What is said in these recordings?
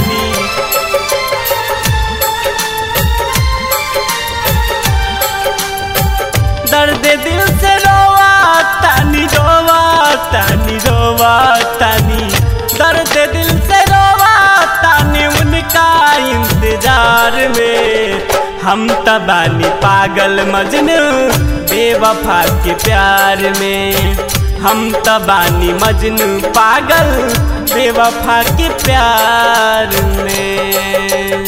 तानी। दर्द दिल से रोवा तानी रोवा तानी रोवा तानी। दर्द दिल से रोवा तानी उनका इंतजार में। हम तबानी पागल मजनू बेवफा के प्यार में। हम तबानी मजनू पागल बेवफा के प्यार में।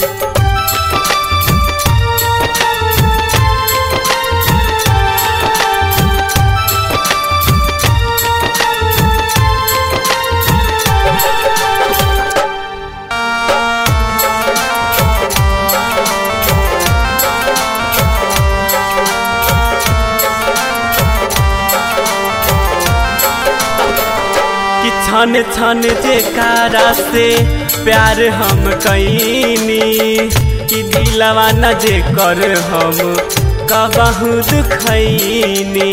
छन छन जेकारा से प्यार हम कईनी कि दिलवा न जे कर हम कबहू दुखैनी।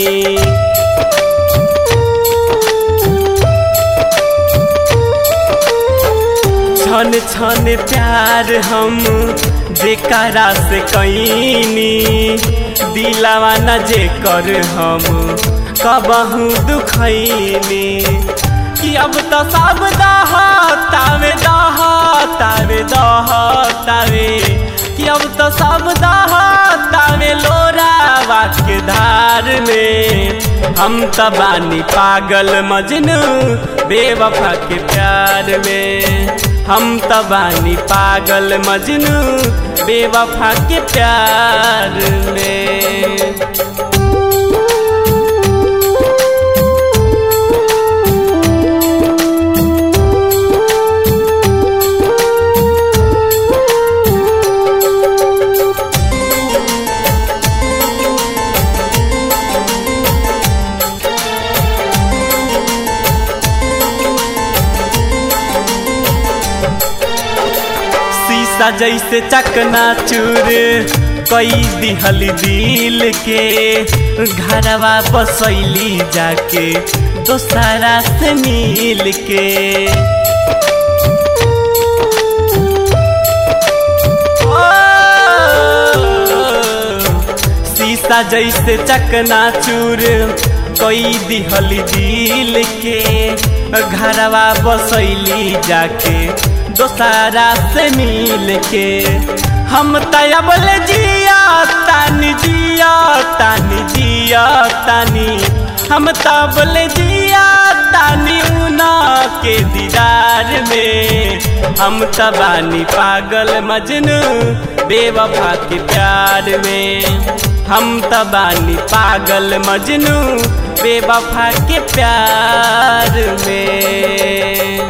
छन छन प्यार हम जेकारा से कईनी दिलवा न जे कर हम कबहू दुखैनी। कि अब तो सब दहतावे दहतावे दहतावे। कि अब तो सब दहतावे लोरावा के धार में। हम तबानी पागल मजनू बेवफा के प्यार में। हम तबानी पागल मजनू बेवफा के प्यार में। जैसे चकना चूर कई दिहल दिल के। घरवा बसैली जाके दोसरा से मिल के। शीशा जैसे चकना चूर कई दिहल दिल के। घरवा बसैली जाके दोसरा से मिल के। हम तयबल जिया तानी जिया तानी जिया तानी। हम तबल जिया तानी उना के दीदार में। हम तबानी पागल मजनू बेवफा के प्यार में। हम तबानी पागल मजनू बेवफा के प्यार में।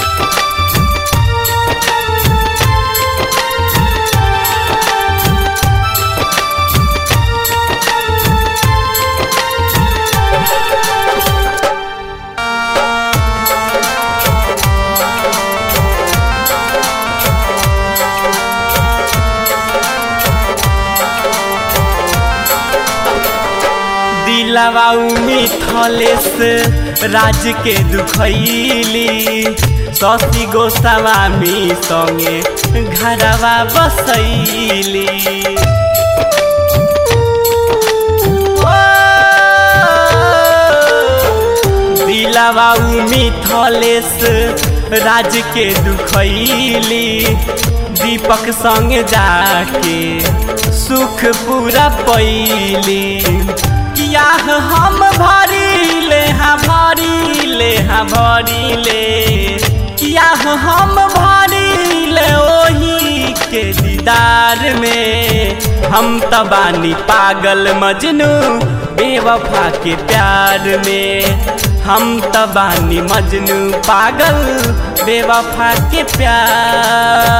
दिलवा मिथलेश राज के दुखैली। शशि गोस्वामी संगे घरवा बसैली। दिलवा मिथलेश राज के दुखैली। दीपक संग जाके सुख पूरा पैली। किया हम भरीले हाँ भरीले हाँ भरीले। किया हम भरीले ओही के दीदार में। हम तबानी पागल मजनू बेवफा के प्यार में। हम तबानी मजनू पागल बेवफा के प्यार